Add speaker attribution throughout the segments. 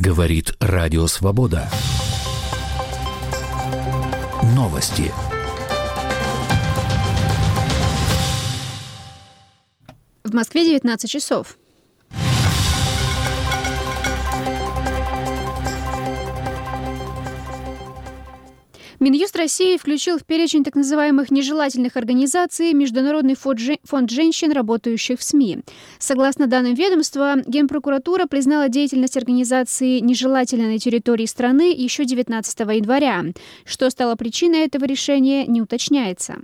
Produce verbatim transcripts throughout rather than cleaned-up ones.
Speaker 1: Говорит Радио Свобода. Новости.
Speaker 2: В Москве девятнадцать часов. Минюст России включил в перечень так называемых нежелательных организаций Международный фонд женщин, работающих в СМИ. Согласно данным ведомства, Генпрокуратура признала деятельность организации нежелательной на территории страны еще девятнадцатого января. Что стало причиной этого решения, не уточняется.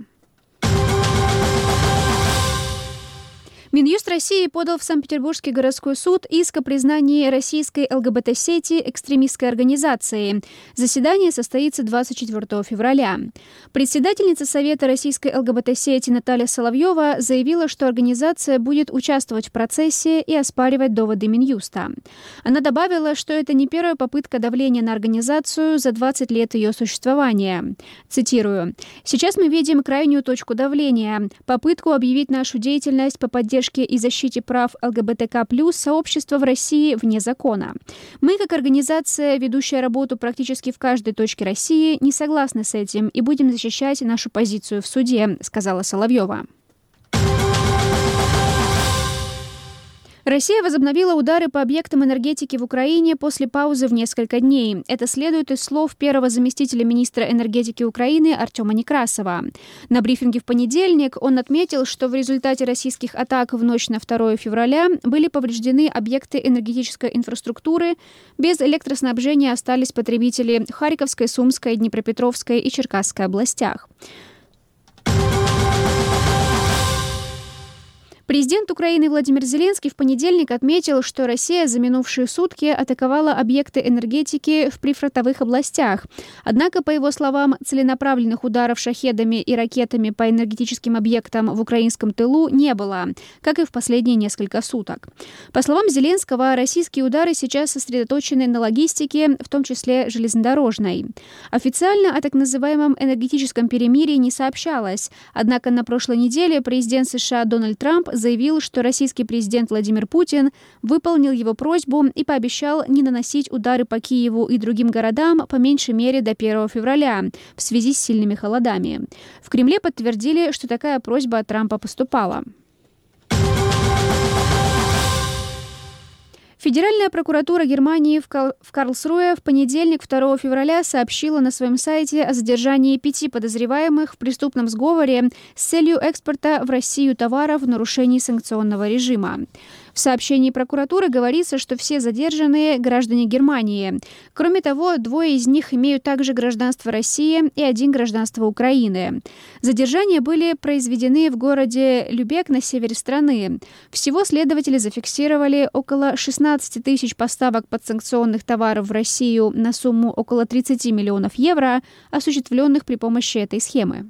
Speaker 2: Минюст России подал в Санкт-Петербургский городской суд иск о признании российской ЛГБТ-сети экстремистской организацией. Заседание состоится двадцать четвёртого февраля. Председательница Совета российской ЛГБТ-сети Наталья Соловьева заявила, что организация будет участвовать в процессе и оспаривать доводы Минюста. Она добавила, что это не первая попытка давления на организацию за двадцать лет ее существования. Цитирую. «Сейчас мы видим крайнюю точку давления, попытку объявить нашу деятельность по поддержке и защите прав ЛГБТК плюс сообщества в России вне закона. Мы, как организация, ведущая работу практически в каждой точке России, не согласны с этим и будем защищать нашу позицию в суде», — сказала Соловьева. Россия возобновила удары по объектам энергетики в Украине после паузы в несколько дней. Это следует из слов первого заместителя министра энергетики Украины Артема Некрасова. На брифинге в понедельник он отметил, что в результате российских атак в ночь на второе февраля были повреждены объекты энергетической инфраструктуры. Без электроснабжения остались потребители Харьковской, Сумской, Днепропетровской и Черкасской областях. Президент Украины Владимир Зеленский в понедельник отметил, что Россия за минувшие сутки атаковала объекты энергетики в прифронтовых областях. Однако, по его словам, целенаправленных ударов шахедами и ракетами по энергетическим объектам в украинском тылу не было, как и в последние несколько суток. По словам Зеленского, российские удары сейчас сосредоточены на логистике, в том числе железнодорожной. Официально о так называемом энергетическом перемирии не сообщалось. Однако на прошлой неделе президент США Дональд Трамп заявил, что российский президент Владимир Путин выполнил его просьбу и пообещал не наносить удары по Киеву и другим городам по меньшей мере до первого февраля в связи с сильными холодами. В Кремле подтвердили, что такая просьба от Трампа поступала. Федеральная прокуратура Германии в, Кал- в Карлсруэ в понедельник, второго февраля, сообщила на своем сайте о задержании пяти подозреваемых в преступном сговоре с целью экспорта в Россию товаров в нарушении санкционного режима. В сообщении прокуратуры говорится, что все задержанные – граждане Германии. Кроме того, двое из них имеют также гражданство России и один – гражданство Украины. Задержания были произведены в городе Любек на севере страны. Всего следователи зафиксировали около шестнадцать тысяч поставок подсанкционных товаров в Россию на сумму около тридцать миллионов евро, осуществленных при помощи этой схемы.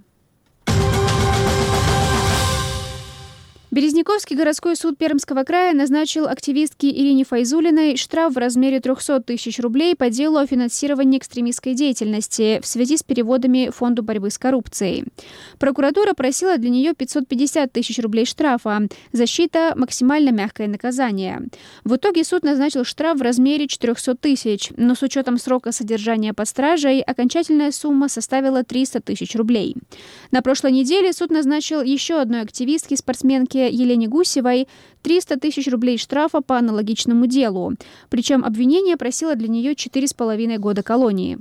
Speaker 2: Березняковский городской суд Пермского края назначил активистке Ирине Файзуллиной штраф в размере триста тысяч рублей по делу о финансировании экстремистской деятельности в связи с переводами Фонду борьбы с коррупцией. Прокуратура просила для нее пятьсот пятьдесят тысяч рублей штрафа. Защита – максимально мягкое наказание. В итоге суд назначил штраф в размере четыреста тысяч, но с учетом срока содержания под стражей окончательная сумма составила триста тысяч рублей. На прошлой неделе суд назначил еще одной активистке, спортсменке Елене Гусевой триста тысяч рублей штрафа по аналогичному делу. Причем обвинение просило для нее четыре с половиной года колонии.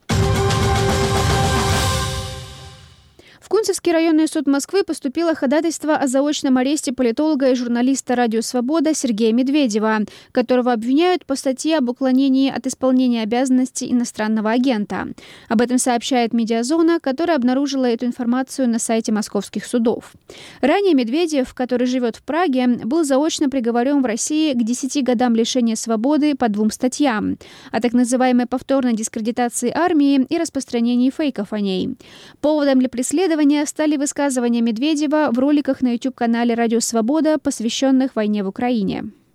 Speaker 2: В Кунцевский районный суд Москвы поступило ходатайство о заочном аресте политолога и журналиста «Радио Свобода» Сергея Медведева, которого обвиняют по статье об уклонении от исполнения обязанностей иностранного агента. Об этом сообщает «Медиазона», которая обнаружила эту информацию на сайте московских судов. Ранее Медведев, который живет в Праге, был заочно приговорен в России к десяти годам лишения свободы по двум статьям о так называемой повторной дискредитации армии и распространении фейков о ней. Поводом для преследования стали высказывания Медведева в роликах на YouTube-канале «Радио Свобода», посвященных войне в Украине.